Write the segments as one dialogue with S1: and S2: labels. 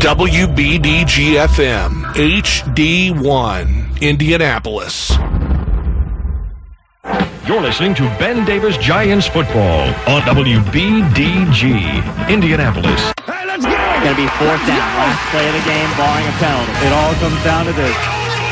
S1: WBDG-FM, HD1, Indianapolis.
S2: You're listening to Ben Davis Giants football on WBDG, Indianapolis.
S3: Hey, let's go! It's going to be fourth down. Last play of the game, barring a penalty. It all comes down to this.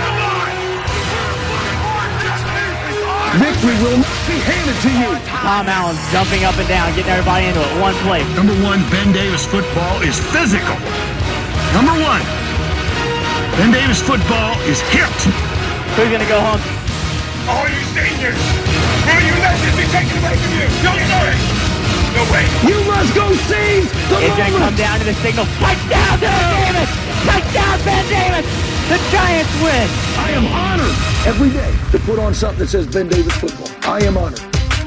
S4: Victory will not be handed to you.
S3: Tom Allen jumping up and down, getting everybody into it. One play.
S4: Number one, Ben Davis football is physical. Number one, Ben Davis football is hipped.
S3: Who's going to go home?
S5: All you seniors, will you let this be taken away from you? No way. No way.
S4: You must go seize the
S3: It's going to come down to the signal. Touchdown, Ben Davis! Touchdown, Ben Davis! The Giants win.
S4: I am honored every day to put on something that says Ben Davis football. I am honored.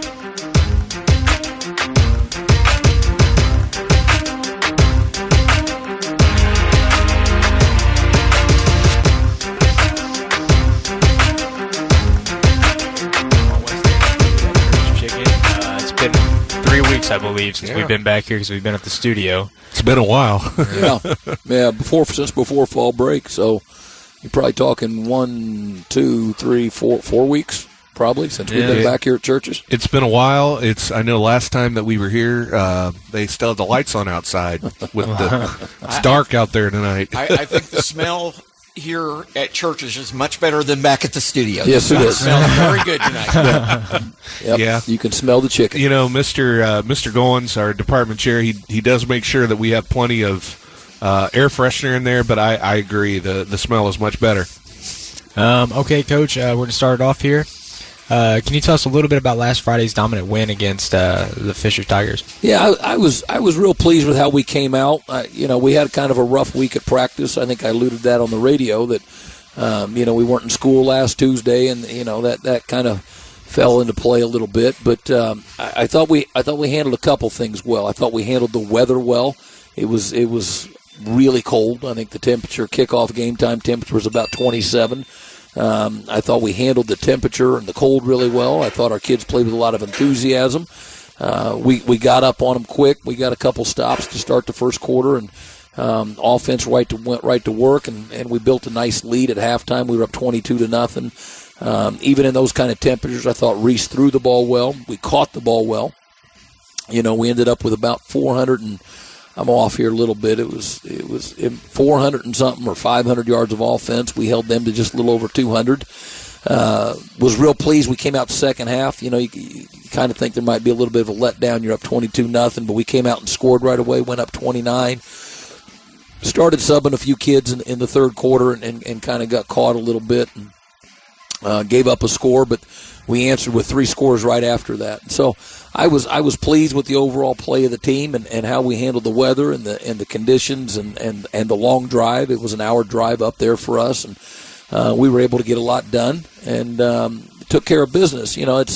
S6: It's been 3 weeks, I believe, since we've been back here because we've been at the studio.
S1: It's been a while.
S7: yeah, since before fall break. So you're probably talking 1, 2, 3, 4 weeks, probably, since we've been back here at Churches.
S1: It's been a while. I know last time that we were here, they still had the lights on outside. It's dark out there tonight.
S8: I think the smell here at Churches is much better than back at the studio.
S7: Yes, it is.
S8: It smells very good tonight.
S7: Yep.
S1: Yeah.
S7: You can smell the chicken.
S1: You know, Mr. Goins, our department chair, he does make sure that we have plenty of air freshener in there, but I agree. The smell is much better.
S6: Okay, Coach, we're going to start it off here. Can you tell us a little bit about last Friday's dominant win against the Fisher Tigers?
S7: Yeah, I was real pleased with how we came out. We had kind of a rough week at practice. I think I alluded that on the radio that we weren't in school last Tuesday, and that kind of fell into play a little bit. But I thought we handled a couple things well. I thought we handled the weather well. It was really cold. I think the kickoff game time temperature was about 27. I thought we handled the temperature and the cold really well. I thought our kids played with a lot of enthusiasm. We got up on them quick. We got a couple stops to start the first quarter, and offense went right to work, and we built a nice lead at halftime. We were up 22-0. Even in those kind of temperatures, I thought Reese threw the ball well. We caught the ball well. We ended up with about 400 and I'm off here a little bit. It was 400 and something or 500 yards of offense. We held them to just a little over 200. Was real pleased. We came out the second half. You kind of think there might be a little bit of a letdown. You're up 22-0, but we came out and scored right away. Went up 29. Started subbing a few kids in the third quarter and kind of got caught a little bit and gave up a score, but we answered with 3 scores right after that. So I was pleased with the overall play of the team and how we handled the weather and the conditions and the long drive. It was an hour drive up there for us, and we were able to get a lot done and took care of business. It's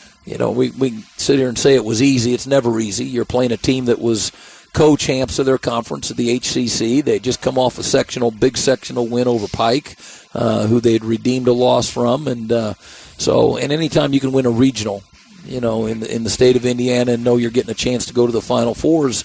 S7: we sit here and say it was easy. It's never easy. You're playing a team that was co-champs of their conference at the HCC. They just come off a big sectional win over Pike, who they'd redeemed a loss from, and anytime you can win a regional, in the state of Indiana and know you're getting a chance to go to the Final Fours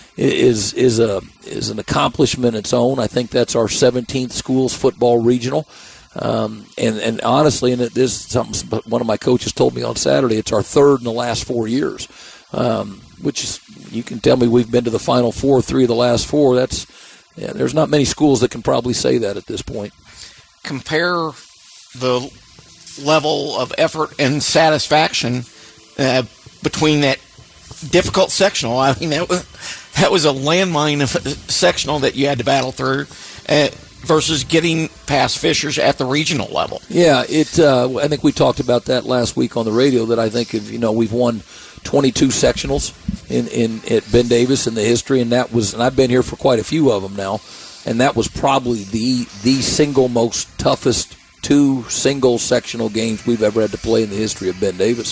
S7: is an accomplishment in its own. I think that's our 17th schools football regional. And honestly, and this is something one of my coaches told me on Saturday, it's our third in the last 4 years, which is, you can tell me we've been to the Final Four 3 of the last 4. There's not many schools that can probably say that at this point.
S8: Compare the level of effort and satisfaction between that difficult sectional. I mean, that was a landmine of a sectional that you had to battle through versus getting past Fishers at the regional level.
S7: Yeah, I think we talked about that last week on the radio, that I think we've won 22 sectionals at Ben Davis in the history, and I've been here for quite a few of them now, and that was probably the single most toughest 2 single sectional games we've ever had to play in the history of Ben Davis.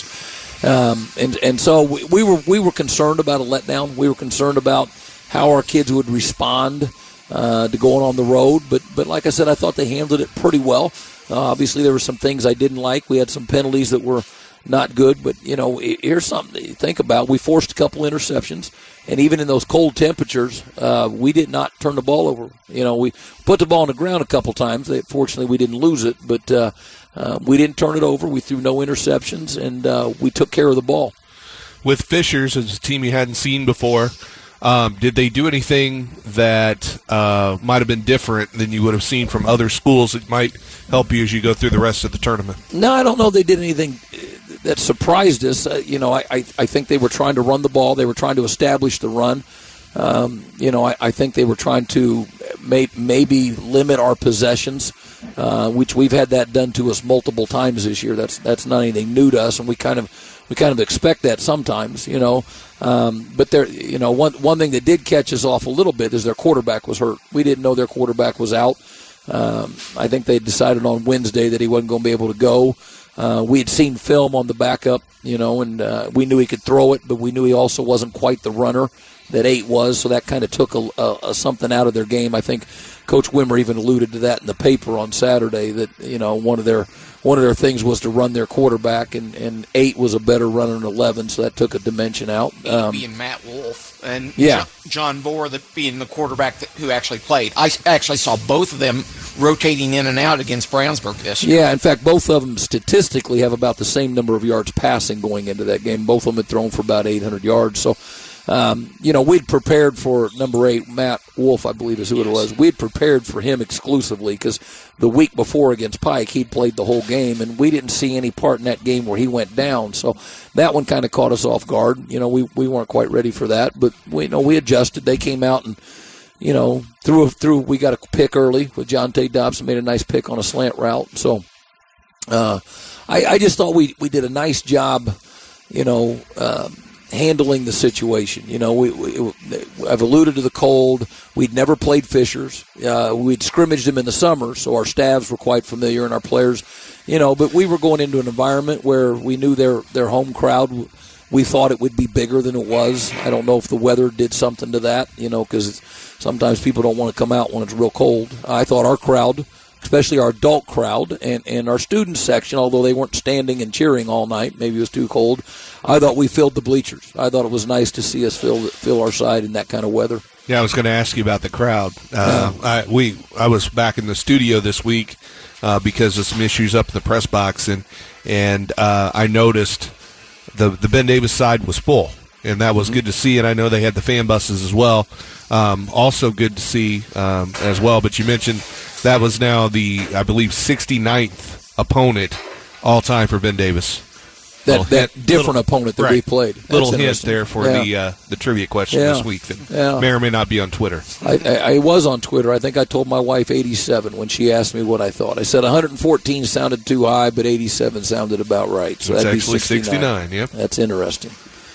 S7: And so we were concerned about a letdown. We were concerned about how our kids would respond to going on the road. But like I said, I thought they handled it pretty well. Obviously, there were some things I didn't like. We had some penalties that were not good. But, here's something to think about. We forced a couple interceptions, and even in those cold temperatures, we did not turn the ball over. We put the ball on the ground a couple times. Fortunately, we didn't lose it, but we didn't turn it over. We threw no interceptions, and we took care of the ball.
S1: With Fishers, as a team you hadn't seen before, did they do anything that might have been different than you would have seen from other schools that might help you as you go through the rest of the tournament?
S7: No, I don't know if they did anything that surprised us. I think they were trying to run the ball. They were trying to establish the run. I think they were trying to maybe limit our possessions, which we've had that done to us multiple times this year. That's not anything new to us, and we kind of expect that sometimes, But there, one thing that did catch us off a little bit is their quarterback was hurt. We didn't know their quarterback was out. I think they decided on Wednesday that he wasn't going to be able to go. We had seen film on the backup, and we knew he could throw it, but we knew he also wasn't quite the runner that 8 was, so that kind of took something out of their game. I think Coach Wimmer even alluded to that in the paper on Saturday, that one of their things was to run their quarterback, and 8 was a better runner than 11, so that took a dimension out.
S8: Being Matt Wolf and
S7: yeah.
S8: John Bohr being the quarterback who actually played. I actually saw both of them rotating in and out against Brownsburg this year.
S7: Yeah, in fact, both of them statistically have about the same number of yards passing going into that game. Both of them had thrown for about 800 yards, so we'd prepared for number 8, Matt Wolf, I believe is who it was. We'd prepared for him exclusively because the week before against Pike, he'd played the whole game, and we didn't see any part in that game where he went down. So that one kind of caught us off guard. We weren't quite ready for that, but we adjusted. They came out and, through. We got a pick early with John Tate Dobson, made a nice pick on a slant route. So I just thought we did a nice job, handling the situation. I've alluded to the cold. We'd never played Fishers. We'd scrimmaged them in the summer, so our staffs were quite familiar, and our players, but we were going into an environment where we knew their home crowd. We thought it would be bigger than it was. I don't know if the weather did something to that, because sometimes people don't want to come out when it's real cold. I thought our crowd, especially our adult crowd and our student section, although they weren't standing and cheering all night, maybe it was too cold, I thought we filled the bleachers. I thought it was nice to see us fill our side in that kind of weather.
S1: Yeah, I was going to ask you about the crowd. I was back in the studio this week because of some issues up in the press box, and I noticed the Ben Davis side was full, and that was good to see, and I know they had the fan buses as well. Also good to see as well, but you mentioned that was now the, I believe, 69th opponent all time for Ben Davis.
S7: That different opponent that we played. That's
S1: little hint there for the trivia question this week that may or may not be on Twitter.
S7: I was on Twitter. I think I told my wife 87 when she asked me what I thought. I said 114 sounded too high, but 87 sounded about right. So
S1: it's
S7: that'd
S1: actually
S7: be 69.
S1: Yeah,
S7: that's interesting.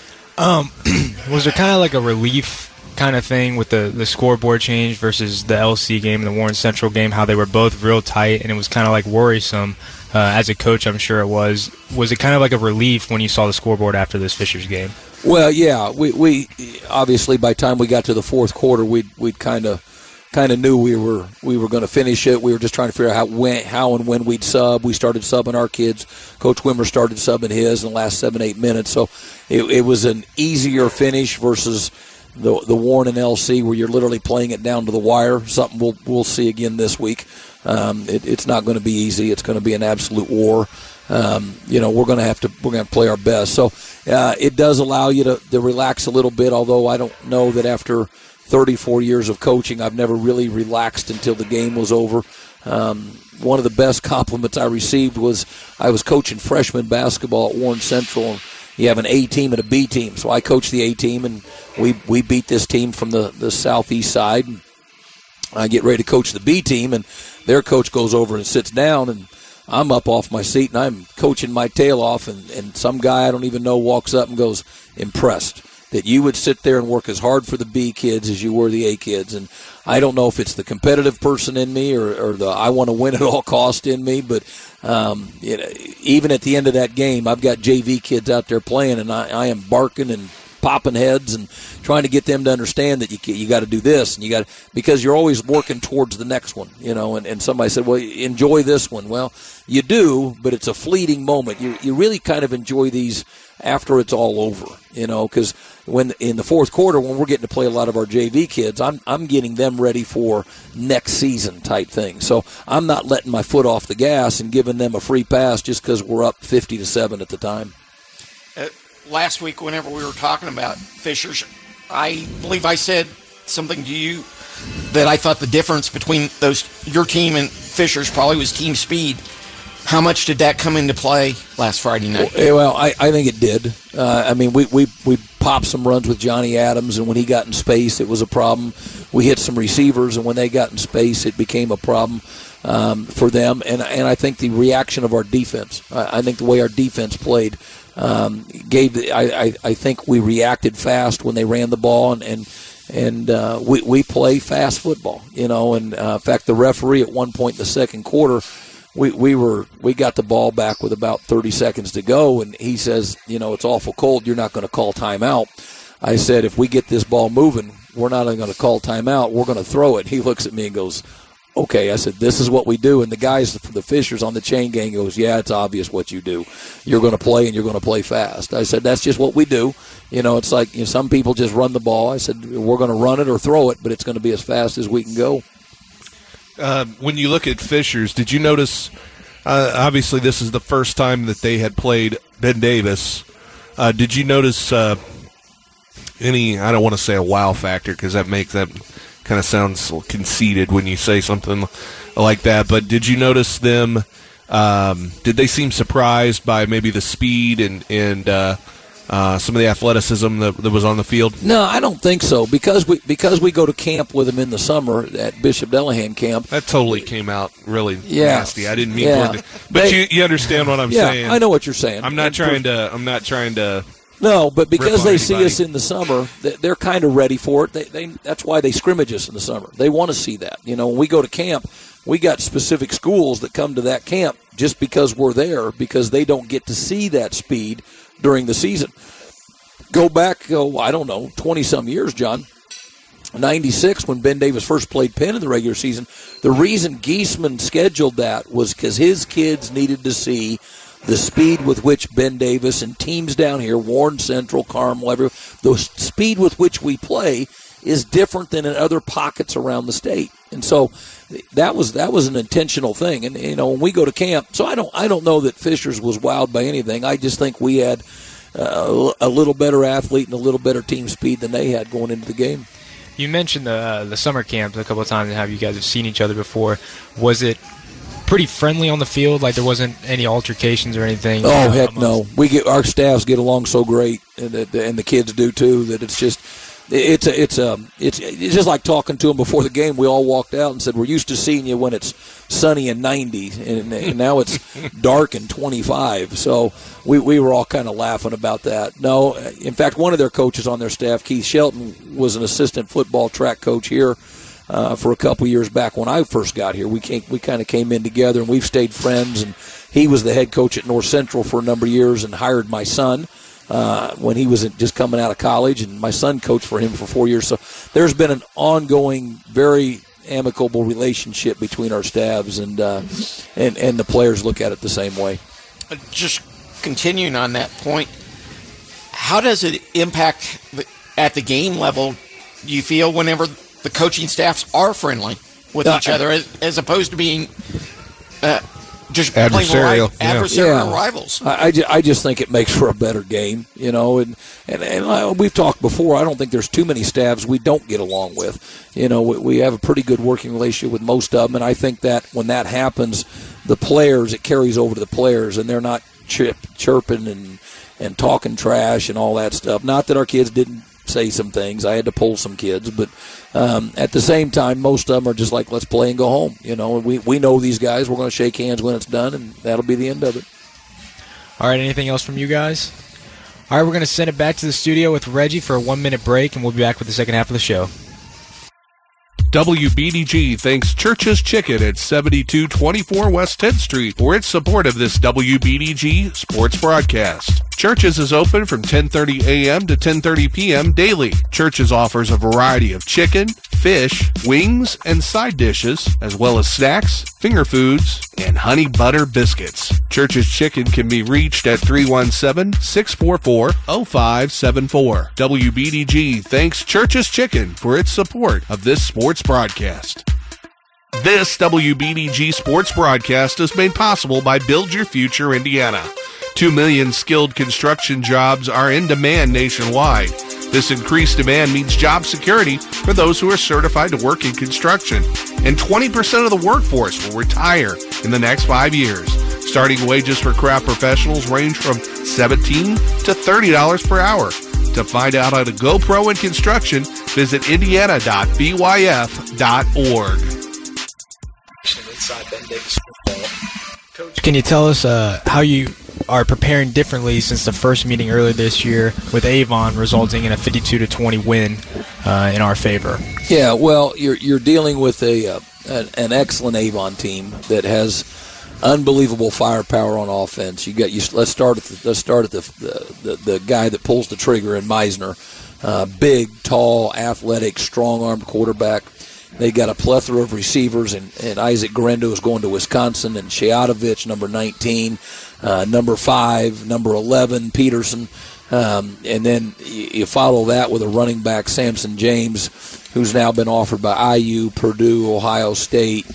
S6: Was there kind of like a relief kind of thing with the scoreboard change versus the LC game and the Warren Central game, how they were both real tight and it was kind of like worrisome? As a coach, I'm sure it was. Was it kind of like a relief when you saw the scoreboard after this Fishers game?
S7: Well, yeah. We obviously by the time we got to the fourth quarter, we'd kind of knew we were going to finish it. We were just trying to figure out how and when we'd sub. We started subbing our kids. Coach Wimmer started subbing his in the last 7-8 minutes. So it was an easier finish versus the Warren and LC where you're literally playing it down to the wire. Something we'll see again this week. It's not going to be easy. It's going to be an absolute war. We're going to play our best. So it does allow you to relax a little bit. Although I don't know that after 34 years of coaching, I've never really relaxed until the game was over. One of the best compliments I received was I was coaching freshman basketball at Warren Central. And you have an A team and a B team. So I coached the A team, and we beat this team from the southeast side. And I get ready to coach the B team, and their coach goes over and sits down, and I'm up off my seat, and I'm coaching my tail off, and some guy I don't even know walks up and goes, impressed that you would sit there and work as hard for the B kids as you were the A kids. And I don't know if it's the competitive person in me or the I want to win at all cost in me, but even at the end of that game, I've got JV kids out there playing, and I am barking and popping heads and trying to get them to understand that you got to do this, and because you're always working towards the next one, and somebody said, well, enjoy this one. Well, you do, but it's a fleeting moment. You really kind of enjoy these after it's all over, because when in the fourth quarter, when we're getting to play a lot of our JV kids, I'm getting them ready for next season type thing. So I'm not letting my foot off the gas and giving them a free pass just because we're up 50-7 at the time.
S8: Last week, whenever we were talking about Fishers, I believe I said something to you that I thought the difference between your team and Fishers probably was team speed. How much did that come into play last Friday night?
S7: Well, I think it did. We popped some runs with Johnny Adams, and when he got in space, it was a problem. We hit some receivers, and when they got in space, it became a problem for them. And I think the reaction of our defense, I think the way our defense played, I think we reacted fast when they ran the ball, and we play fast football, And in fact, the referee at one point in the second quarter, we got the ball back with about 30 seconds to go, and he says, it's awful cold. You're not going to call timeout. I said, if we get this ball moving, we're not going to call timeout. We're going to throw it. He looks at me and goes, okay. I said, this is what we do. And the guys, the Fishers on the chain gang goes, yeah, it's obvious what you do. You're going to play, and you're going to play fast. I said, that's just what we do. It's like some people just run the ball. I said, we're going to run it or throw it, but it's going to be as fast as we can go.
S1: When you look at Fishers, did you notice, obviously this is the first time that they had played Ben Davis. Did you notice any, I don't want to say a wow factor because that makes that kind of sounds conceited when you say something like that, but did you notice them, did they seem surprised by maybe the speed and some of the athleticism that was on the field?
S7: No, I don't think so. Because we go to camp with them in the summer at Bishop Delahan camp.
S1: That totally came out really nasty. I didn't mean for it, but you understand what I'm saying.
S7: I know what you're saying.
S1: I'm not trying to.
S7: No, but because they see us in the summer, they're kind of ready for it. That's why they scrimmage us in the summer. They want to see that. When we go to camp, we got specific schools that come to that camp just because we're there, because they don't get to see that speed during the season. Go back, I don't know, 20-some years, John. 96, when Ben Davis first played Penn in the regular season, the reason Geisman scheduled that was because his kids needed to see the speed with which Ben Davis and teams down here, Warren Central, Carmel, the speed with which we play is different than in other pockets around the state. And so that was an intentional thing. And when we go to camp, so I don't know that Fishers was wowed by anything. I just think we had a little better athlete and a little better team speed than they had going into the game.
S6: You mentioned the summer camps a couple of times and how you guys have seen each other before. Was it pretty friendly on the field? Like there wasn't any altercations or anything?
S7: Oh, heck no. Our staffs get along so great, and the kids do too, that it's just it's just like talking to them before the game. We all walked out and said, we're used to seeing you when it's sunny and 90, and now it's dark and 25. So we were all kind of laughing about that. No, in fact, one of their coaches on their staff, Keith Shelton, was an assistant football track coach here for a couple years back when I first got here. We kind of came in together, and we've stayed friends. And he was the head coach at North Central for a number of years and hired my son when he was just coming out of college, and my son coached for him for 4 years. So there's been an ongoing, very amicable relationship between our staffs, and the players look at it the same way.
S8: Just continuing on that point, how does it impact at the game level, do you feel, whenever the coaching staffs are friendly with each other as opposed to being just
S1: adversarial
S8: rivals?
S7: I just think it makes for a better game, and we've talked before. I don't think there's too many staffs we don't get along with. We have a pretty good working relationship with most of them, and I think that when that happens, the players, it carries over to the players, and they're not chirping and talking trash and all that stuff. Not that our kids didn't say some things. I had to pull some kids, but at the same time, most of them are just like, let's play and go home. We know these guys. We're going to shake hands when it's done, and that'll be the end of it.
S6: All right, anything else from you guys? All right, we're going to send it back to the studio with Reggie for a 1-minute break, and we'll be back with the second half of the show.
S1: WBDG thanks Church's Chicken at 7224 West 10th Street for its support of this WBDG sports broadcast. Church's is open from 10:30 a.m. to 10:30 p.m. daily. Church's offers a variety of chicken, fish, wings, and side dishes, as well as snacks, finger foods, and honey butter biscuits. Church's Chicken can be reached at 317-644-0574. WBDG thanks Church's Chicken for its support of this sports broadcast. This WBDG sports broadcast is made possible by Build Your Future Indiana. 2 million skilled construction jobs are in demand nationwide. This increased demand means job security for those who are certified to work in construction. And 20% of the workforce will retire in the next 5 years. Starting wages for craft professionals range from $17 to $30 per hour. To find out how to go pro in construction, visit indiana.byf.org.
S6: Coach, can you tell us how you are preparing differently since the first meeting earlier this year with Avon resulting in a 52-20 win in our favor?
S7: Yeah, well, you're dealing with an excellent Avon team that has unbelievable firepower on offense. Let's start at the guy that pulls the trigger in Meisner. Big, tall, athletic, strong-armed quarterback. They got a plethora of receivers, and Isaac Garendo is going to Wisconsin, and Sheatovich, number 19, number 5, number 11, Peterson. And then you follow that with a running back, Samson James, who's now been offered by IU, Purdue, Ohio State,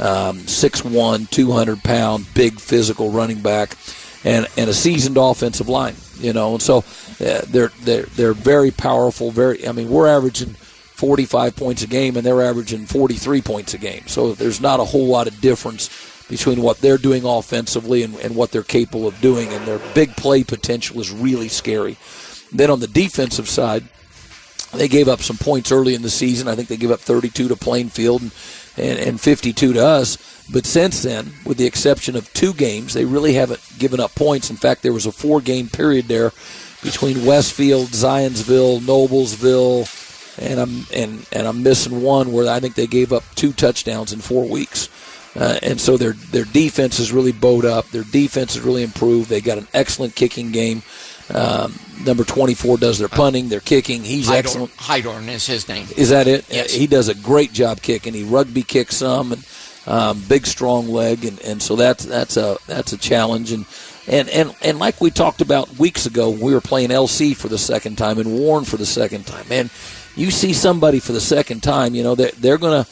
S7: 6'1", 200-pound, big physical running back, and a seasoned offensive line. And so they're very powerful. We're averaging 45 points a game, and they're averaging 43 points a game. So there's not a whole lot of difference between what they're doing offensively and what they're capable of doing, and their big play potential is really scary. Then on the defensive side, they gave up some points early in the season. I think they gave up 32 to Plainfield and 52 to us. But since then, with the exception of 2 games, they really haven't given up points. In fact, there was a 4-game period there between Westfield, Zionsville, Noblesville, and I'm missing one where I think they gave up 2 touchdowns in 4 weeks. And so their defense is really bowed up. Their defense is really improved. They got an excellent kicking game. Number 24 does their punting, their kicking. He's excellent.
S8: Hydorn is his name.
S7: Is that it?
S8: Yes.
S7: He does a great job kicking. He rugby kicks some, and big strong leg, and so that's a challenge. And like we talked about weeks ago, we were playing LC for the second time and Warren for the second time. Man, you see somebody for the second time, they're gonna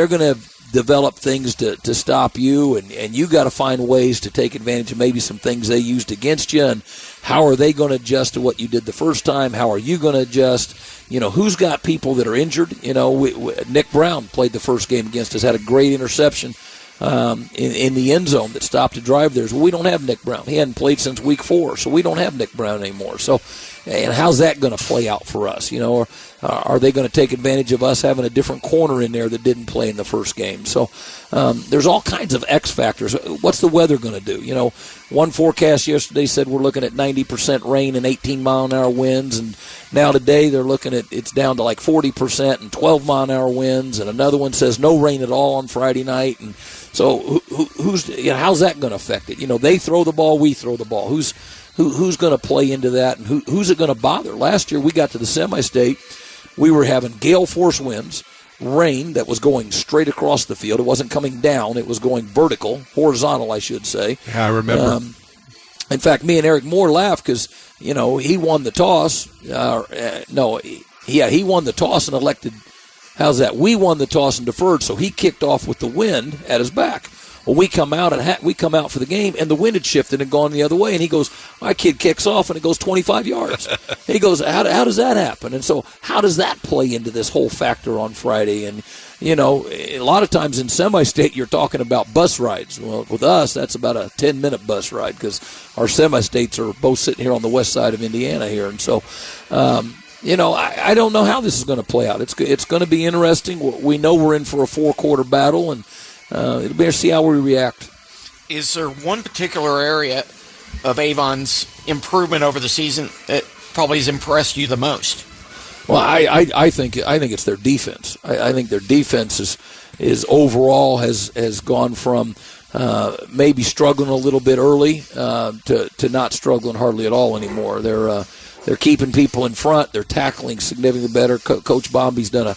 S7: develop things to stop you, and you got to find ways to take advantage of maybe some things they used against you, and how are they going to adjust to what you did the first time? How are you going to adjust? Who's got people that are injured? Nick Brown played the first game against us, had a great interception in the end zone that stopped a drive there. Well, we don't have Nick Brown. He hadn't played since week 4, so we don't have Nick Brown anymore. So, and how's that going to play out for us? Or are they going to take advantage of us having a different corner in there that didn't play in the first game? So there's all kinds of X factors. What's the weather going to do? One forecast yesterday said we're looking at 90% rain and 18-mile-an-hour winds, and now today they're looking at it's down to like 40% and 12-mile-an-hour winds, and another one says no rain at all on Friday night. And so how's that going to affect it? They throw the ball, we throw the ball. Who's going to play into that, and who's it going to bother? Last year we got to the semi-state. We were having gale force winds, rain that was going straight across the field. It wasn't coming down. It was going horizontal, I should say.
S1: Yeah, I remember.
S7: In fact, me and Eric Moore laughed because, he won the toss. He won the toss and elected. How's that? We won the toss and deferred, so he kicked off with the wind at his back. Well, we come out for the game, and the wind had shifted and gone the other way. And he goes, my kid kicks off, and it goes 25 yards. He goes, how does that happen? And so how does that play into this whole factor on Friday? And, a lot of times in semi-state, you're talking about bus rides. Well, with us, that's about a 10-minute bus ride because our semi-states are both sitting here on the west side of Indiana here. And so, I don't know how this is going to play out. It's going to be interesting. We know we're in for a 4-quarter battle, and it'll be to see how we react.
S8: Is there one particular area of Avon's improvement over the season that probably has impressed you the most?
S7: Well, I think it's their defense. I think their defense is overall has gone from maybe struggling a little bit early to not struggling hardly at all anymore. They're keeping people in front. They're tackling significantly better. Coach Bomby's done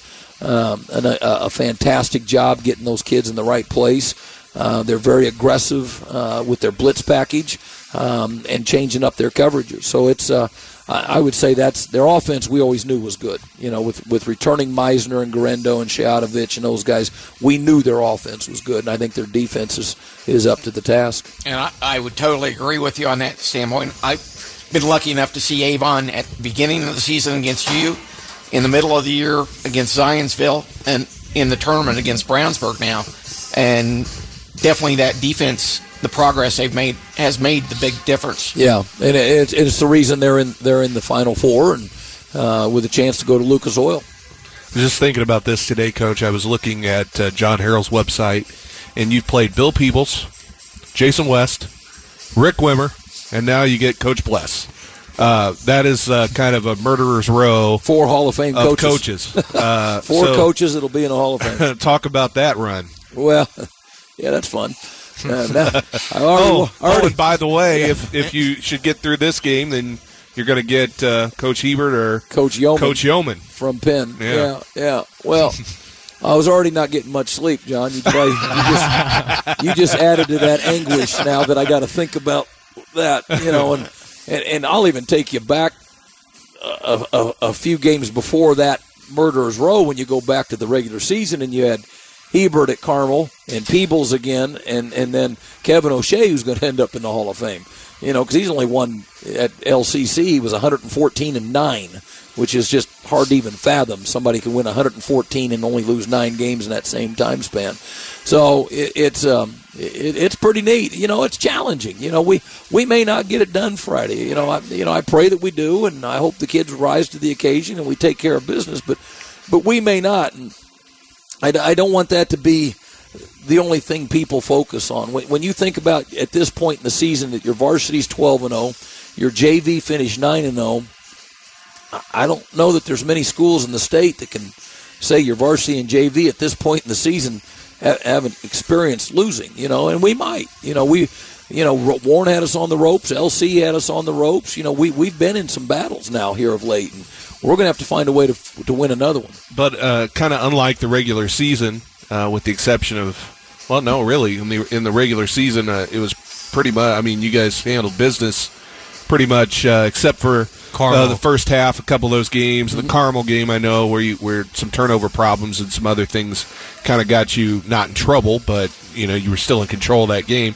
S7: a fantastic job getting those kids in the right place. They're very aggressive with their blitz package and changing up their coverages. So it's I would say that's their offense. We always knew was good. With returning Meisner and Garendo and Shaotovich and those guys, we knew their offense was good, and I think their defense is up to the task.
S8: And I would totally agree with you on that standpoint. I've been lucky enough to see Avon at the beginning of the season against you, in the middle of the year against Zionsville, and in the tournament against Brownsburg now. And definitely that defense, the progress they've made, has made the big difference.
S7: Yeah, and it's the reason they're in the Final Four and with a chance to go to Lucas Oil.
S1: I was just thinking about this today, Coach. I was looking at John Harrell's website, and you've played Bill Peebles, Jason West, Rick Wimmer, and now you get Coach Bless. That is kind of a murderer's row.
S7: 4 Hall of Fame coaches. 4 coaches that'll be in the Hall of Fame.
S1: Talk about that run.
S7: Well, yeah, that's fun.
S1: And by the way, if you should get through this game, then you're going to get Coach Hebert or
S7: Coach Yeoman
S1: from
S7: Penn. Yeah. Well, I was already not getting much sleep, John. You just added to that anguish now that I got to think about that. And I'll even take you back a few games before that murderer's row when you go back to the regular season and you had Hebert at Carmel and Peebles again, and then Kevin O'Shea, who's going to end up in the Hall of Fame. Because he's only won at LCC. He was 114-9, which is just hard to even fathom. Somebody can win 114 and only lose 9 games in that same time span. So it's pretty neat. It's challenging. We may not get it done Friday. I pray that we do, and I hope the kids rise to the occasion and we take care of business. But we may not. And I don't want that to be the only thing people focus on. When you think about at this point in the season that your varsity's 12-0, your JV finished 9-0, I don't know that there's many schools in the state that can say your varsity and JV at this point in the season haven't experienced losing. And we might. Warren had us on the ropes. LC had us on the ropes. We've been in some battles now here of late, and we're going to have to find a way to win another one.
S1: But kind of unlike the regular season, with the exception of, well, no, really, in the regular season, it was pretty much, I mean, you guys handled business pretty much, except for the first half, a couple of those games. Mm-hmm. The Carmel game, I know, where some turnover problems and some other things kind of got you not in trouble, but, you were still in control of that game.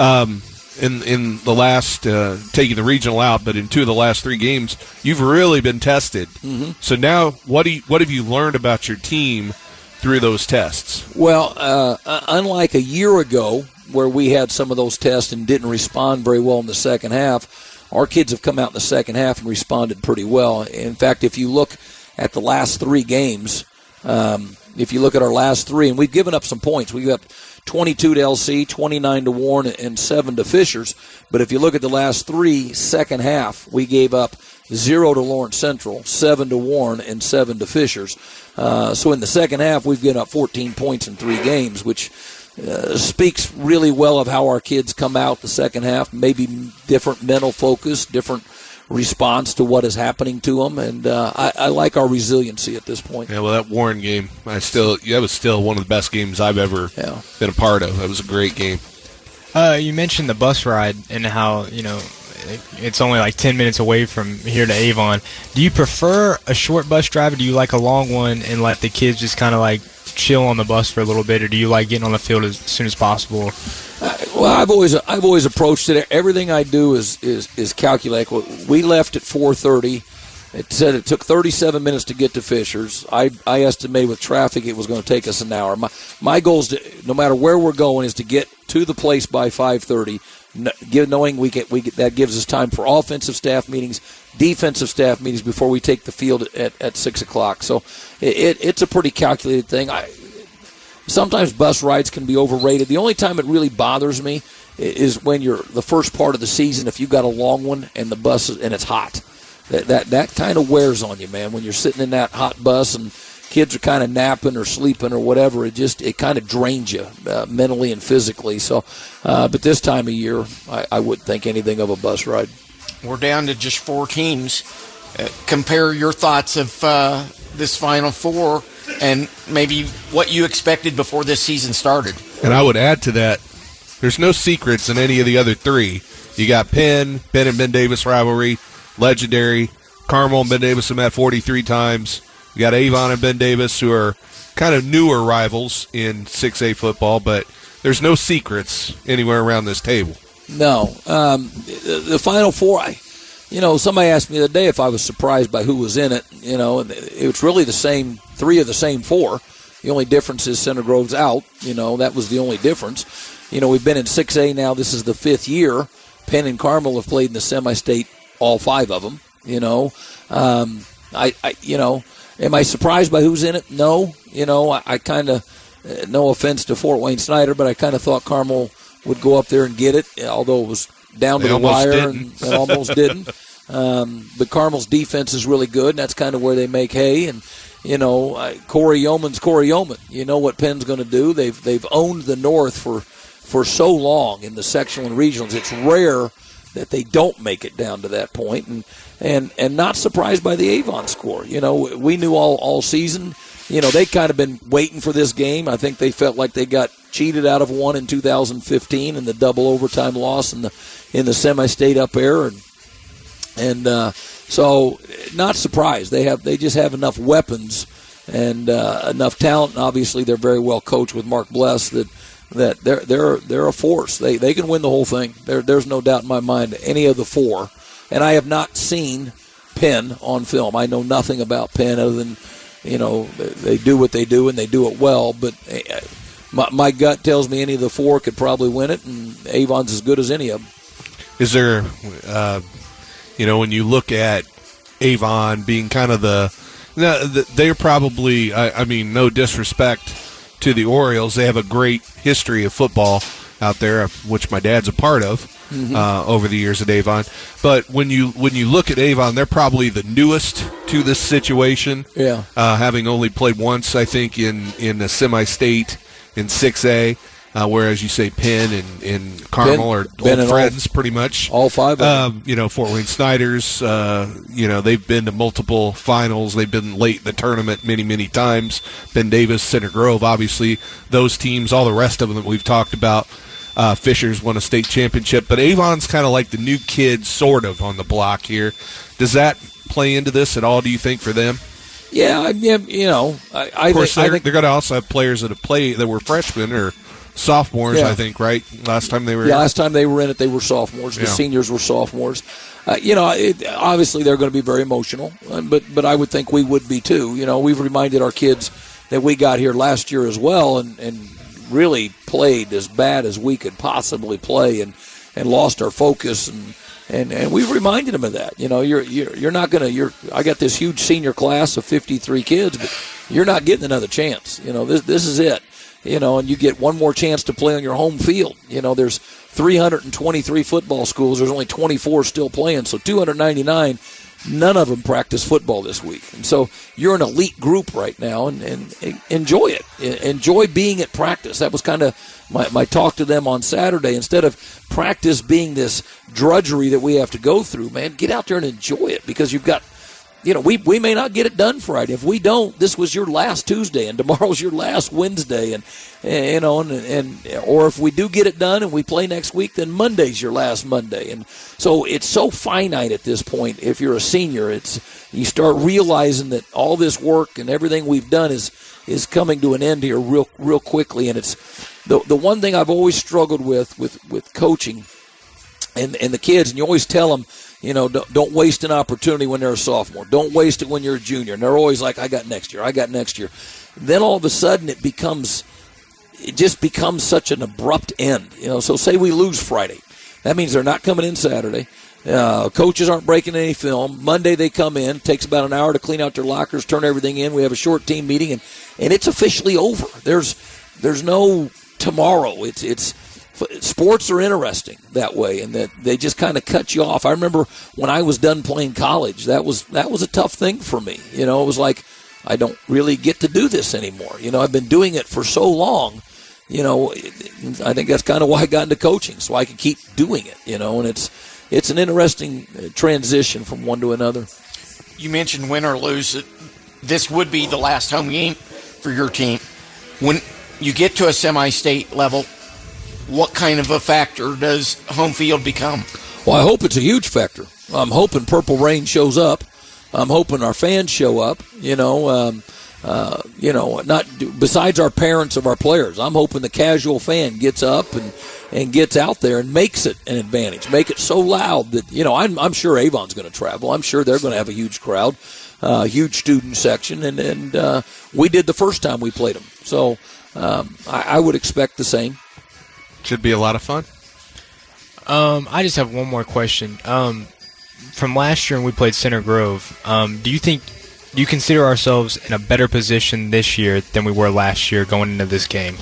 S1: In the last, taking the regional out, but in 2 of the last 3 games, you've really been tested. Mm-hmm. So now, what have you learned about your team through those tests?
S7: Well, unlike a year ago, where we had some of those tests and didn't respond very well in the second half, our kids have come out in the second half and responded pretty well. In fact, if you look at the last 3 games, if you look at our last 3, and we've given up some points. We've got 22 to LC, 29 to Warren, and 7 to Fishers. But if you look at the last 3 second half, we gave up 0 to Lawrence Central, 7 to Warren, and 7 to Fishers. So in the second half, we've given up 14 points in 3 games, which speaks really well of how our kids come out the second half. Maybe different mental focus, different response to what is happening to them, and I like our resiliency at this point.
S1: Yeah, well, that Warren game, that was still one of the best games I've ever been a part of. That was a great game.
S6: You mentioned the bus ride and how, it's only like 10 minutes away from here to Avon. Do you prefer a short bus drive, or do you like a long one and let the kids just kind of like chill on the bus for a little bit, or do you like getting on the field as soon as possible?
S7: Well, I've always approached it. Everything I do is calculate. We left at 4:30. It said it took 37 minutes to get to Fishers. I estimated with traffic it was going to take us an hour. My goal is to, no matter where we're going, is to get to the place by 5:30. Knowing that gives us time for offensive staff meetings, defensive staff meetings before we take the field at 6 o'clock. So it's a pretty calculated thing. Sometimes bus rides can be overrated. The only time it really bothers me is when you're the first part of the season, if you've got a long one and the bus and it's hot. that kind of wears on you, man. When you're sitting in that hot bus and kids are kind of napping or sleeping or whatever, it kind of drains you mentally and physically. So, but this time of year, I wouldn't think anything of a bus ride.
S8: We're down to just 4 teams. Compare your thoughts of this Final Four and maybe what you expected before this season started.
S1: And I would add to that, there's no secrets in any of the other 3. You got Penn and Ben Davis rivalry, legendary. Carmel and Ben Davis have met 43 times. You got Avon and Ben Davis, who are kind of newer rivals in 6A football, but there's no secrets anywhere around this table.
S7: No. The Final Four, somebody asked me the other day if I was surprised by who was in it. And it's really the same, 3 of the same 4. The only difference is Center Grove's out. That was the only difference. We've been in 6A now. This is the 5th year. Penn and Carmel have played in the semi-state, all 5 of them. Am I surprised by who's in it? No. I kind of, no offense to Fort Wayne Snyder, but I kind of thought Carmel would go up there and get it, although it was down to the wire and almost didn't. But Carmel's defense is really good, and that's kind of where they make hay. And, Corey Yeoman's Corey Yeoman. You know what Penn's going to do. They've owned the North for so long in the sectional and regionals. It's rare that they don't make it down to that point. And not surprised by the Avon score. We knew all season. They kind of been waiting for this game. I think they felt like they got cheated out of one in 2015 in the double overtime loss in the semi-state up there, and so not surprised. They just have enough weapons and enough talent. And obviously, they're very well coached with Mark Bless that they're a force. They can win the whole thing. There's no doubt in my mind any of the 4. And I have not seen Penn on film. I know nothing about Penn other than, they do what they do and they do it well. But my gut tells me any of the 4 could probably win it, and Avon's as good as any of them.
S1: Is there, when you look at Avon being kind of they're probably, no disrespect to the Orioles. They have a great history of football out there, which my dad's a part of. Over the years at Avon. But when you look at Avon, they're probably the newest to this situation.
S7: Yeah.
S1: Having only played once, I think, in a semi-state in 6A, whereas you say Penn and Carmel are old friends pretty much.
S7: All 5 of them.
S1: Fort Wayne Snyders, they've been to multiple finals. They've been late in the tournament many, many times. Ben Davis, Center Grove, obviously, those teams, all the rest of them that we've talked about. Fisher's won a state championship, but Avon's kind of like the new kid sort of on the block here. Does that play into this at all, do you think, for them?
S7: Yeah, I
S1: of course, they're going to also have players that were freshmen or sophomores, I think, right? Last time they were
S7: last time they were in it, they were sophomores. The seniors were sophomores. Obviously they're going to be very emotional, but I would think we would be too. We've reminded our kids that we got here last year as well, and really played as bad as we could possibly play, and lost our focus, and we've reminded them of that. You're not going to. I got this huge senior class of 53 kids, but you're not getting another chance. This is it. And you get one more chance to play on your home field. There's 323 football schools. There's only 24 still playing, so 299. None of them practice football this week. And so you're an elite group right now, and enjoy it. Enjoy being at practice. That was kind of my talk to them on Saturday. Instead of practice being this drudgery that we have to go through, man, get out there and enjoy it, because you've got, we may not get it done Friday. If we don't, this was your last Tuesday, and tomorrow's your last Wednesday, and or if we do get it done and we play next week, then Monday's your last Monday. And so it's so finite at this point. If you're a senior, you start realizing that all this work and everything we've done is coming to an end here real quickly. And it's the one thing I've always struggled with coaching and the kids, and you always tell them, don't waste an opportunity when they're a sophomore. Don't waste it when you're a junior. And they're always like, I got next year. Then all of a sudden it just becomes such an abrupt end. So say we lose Friday. That means they're not coming in Saturday. Coaches aren't breaking any film. Monday they come in. Takes about an hour to clean out their lockers, turn everything in. We have a short team meeting, and it's officially over. There's no tomorrow. It's sports are interesting that way, and that they just kind of cut you off. I remember when I was done playing college, that was a tough thing for me. It was like, I don't really get to do this anymore. I've been doing it for so long. I think that's kind of why I got into coaching, so I could keep doing it. And it's an interesting transition from one to another.
S8: You mentioned win or lose, this would be the last home game for your team. When you get to a semi-state level, what kind of a factor does home field become?
S7: Well, I hope it's a huge factor. I'm hoping Purple Rain shows up. I'm hoping our fans show up. Not besides our parents of our players. I'm hoping the casual fan gets up and gets out there and makes it an advantage. Make it so loud that I'm sure Avon's going to travel. I'm sure they're going to have a huge crowd, huge student section, and we did the first time we played them. So I would expect the same.
S1: Should be a lot of fun.
S6: I just have one more question. From last year when we played Center Grove, do you consider ourselves in a better position this year than we were last year going into this game?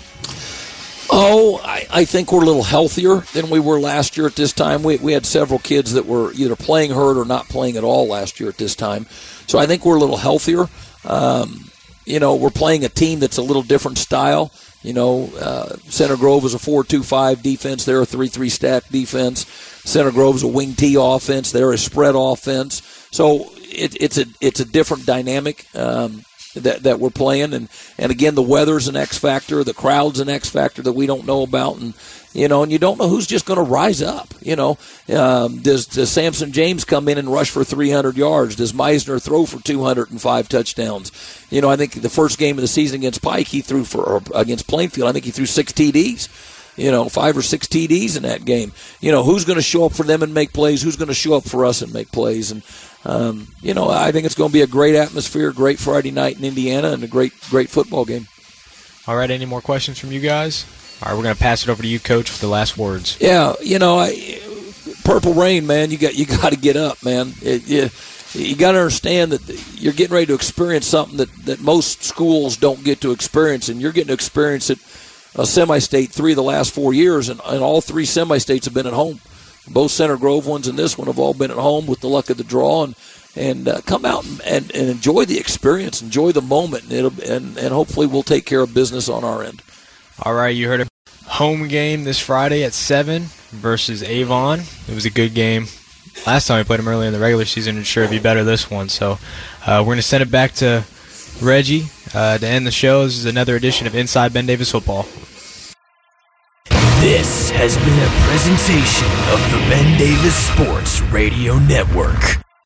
S7: Oh, I think we're a little healthier than we were last year at this time. We had several kids that were either playing hurt or not playing at all last year at this time. So I think we're a little healthier. We're playing a team that's a little different style. Center Grove is a 4-2-5 defense. They're a 3-3 stack defense. Center Grove's a wing T offense. They're a spread offense. So it's a different dynamic that we're playing. And again, the weather's an X factor. The crowd's an X factor that we don't know about. And you don't know who's just going to rise up. Does Samson James come in and rush for 300 yards? Does Meisner throw for 205 touchdowns? I think the first game of the season against Pike, against Plainfield, I think he threw 6 TDs. 5 or 6 TDs in that game. Who's going to show up for them and make plays? Who's going to show up for us and make plays? And I think it's going to be a great atmosphere, great Friday night in Indiana, and a great football game.
S6: All right, any more questions from you guys? All right, we're going to pass it over to you, Coach, for the last words.
S7: Yeah, Purple Rain, man, you got to get up, man. You got to understand that you're getting ready to experience something that most schools don't get to experience, and you're getting to experience it a semi-state 3 of the last 4 years, and all 3 semi-states have been at home. Both Center Grove ones and this one have all been at home with the luck of the draw, and come out and enjoy the experience, enjoy the moment, and hopefully we'll take care of business on our end.
S6: All right, you heard it. Home game this Friday at 7 versus Avon. It was a good game. Last time we played them early in the regular season, and sure it'd be better this one. So we're going to send it back to Reggie to end the show. This is another edition of Inside Ben Davis Football.
S9: This has been a presentation of the Ben Davis Sports Radio Network.